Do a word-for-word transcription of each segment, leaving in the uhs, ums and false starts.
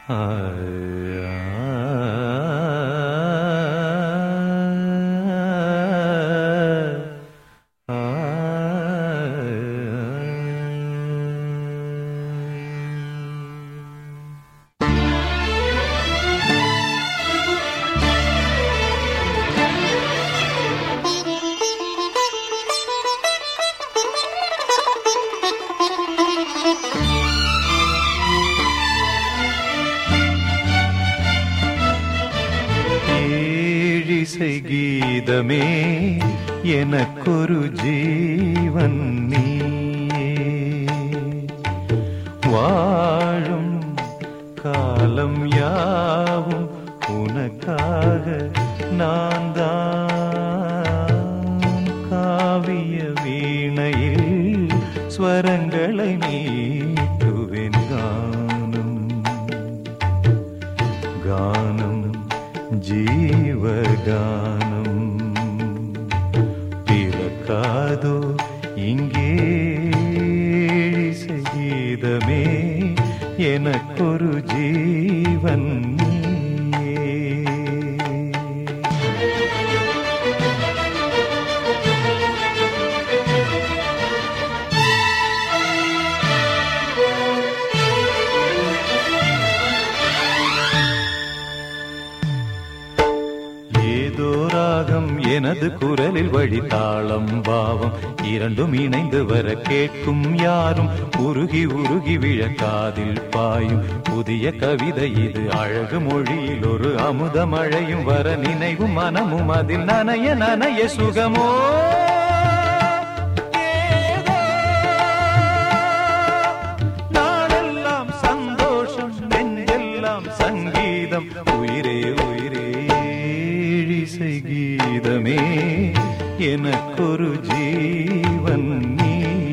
இசை கீதமே எனக்கொரு ஜீவன் நீ வாழும் காலம் யாவும் உனக்காக நான் தான் காவிய வீணையில் ஸ்வரங்களை மீட்டுவேன் கானம் கானம் ஜீவகானம் பிறக்காதோ இங்கே இசை கீதமே எனக்கொரு ஜீவன் ஏதோ ராகம் எனது குரலில் வழி தாளம் பாவம் இரண்டும் இணைந்து வர கேட்கும் யாரும் உருகி உருகி விழக்காதில் பாயும் புதிய கவிதை இது அழகு மொழியில் ஒரு அமுத மழையும் வர நினைவும் மனமும் அதில் நனைய நனைய சுகமோ நாளெல்லாம் சந்தோஷம் நெஞ்செல்லாம் சங்கீதம் உயிரே உயிரே இசை கீதமே எனக்கொரு ஜீவன் நீ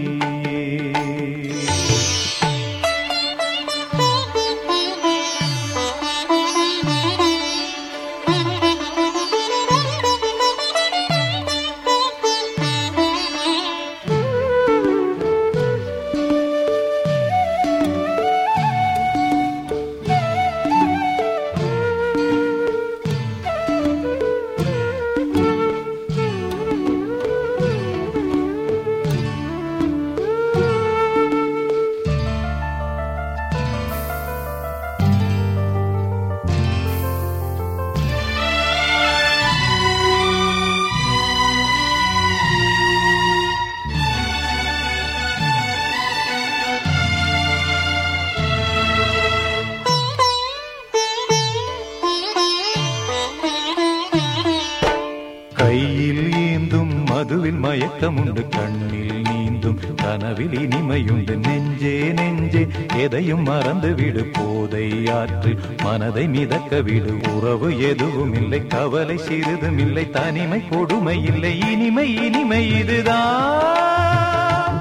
கையில் ஏந்தும் மதுவில் மயக்கமுண்டு கண்ணில் நீந்தும் கனவில் இனிமையுண்டு நெஞ்சே நெஞ்சே எதையும் மறந்து விடு போதை ஆற்று மனதை மிதக்க விடு உறவு எதுவும் இல்லை கவலை சிறிதும் இல்லை தனிமை கொடுமை இல்லை இனிமை இனிமை இதுதான்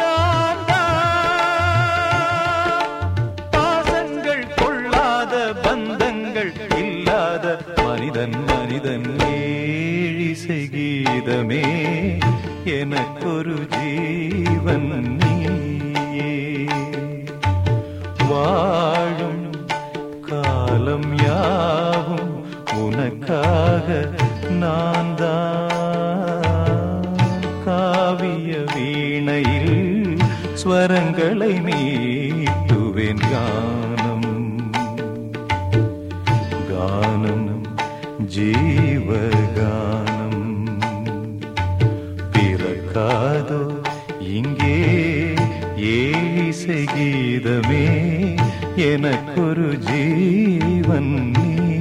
பாசங்கள் கொள்ளாத பந்தங்கள் இல்லாத மனிதன் மனிதன் இசை கீதமே எனக்கொரு ஜீவன் நீயே வாழும் காலம் யாவும் உனக்காக நான் தான் காவிய வீணையில் ஸ்வரங்களை மீட்டுவேன் கானம் கானம் ஜீவகானம் பிறக்காதோ இங்கே இசை கீதமே எனக்கொரு ஜீவன் நீ